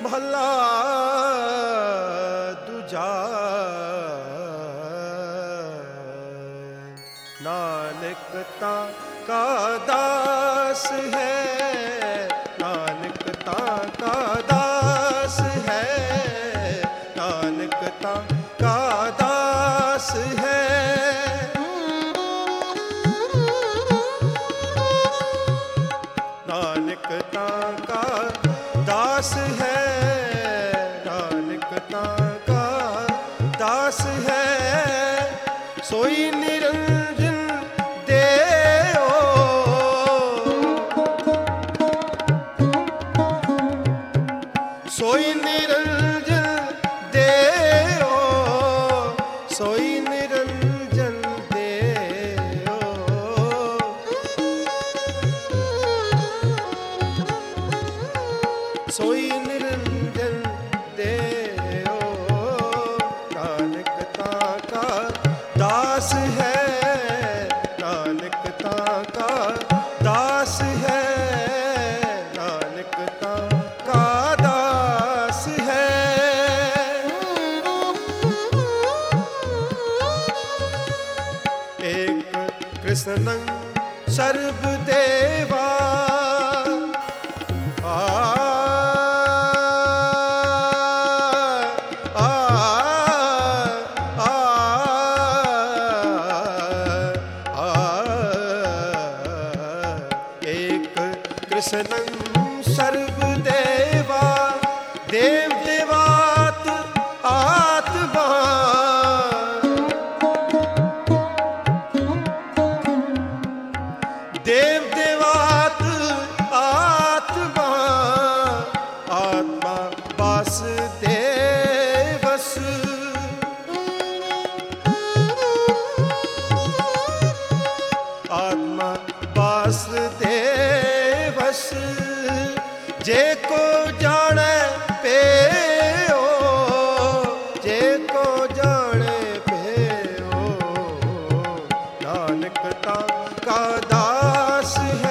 भला दूजा। नानक तां का दास है, नानक तां का दास है, नानक तां का दास है। नानक तां का दास है, नानक तां का दास है। सोई निरंजन देओ, सोई निरंजन देओ, सोई निरंजन देओ। सोई निरंजन देओ। नानक तां का दास है, नानक तां का दास है, नानक तां का दास है। एक कृष्णं सर्वदेवा, कृष्णं सर्वदेवा, देव देवात आत्मा। देव देवात आत्मा, आत्मा वासुदेवस। आत्मा वासुदेवस। जे को जाने पेओ, जे को जाने पेओ। नानक तां का दास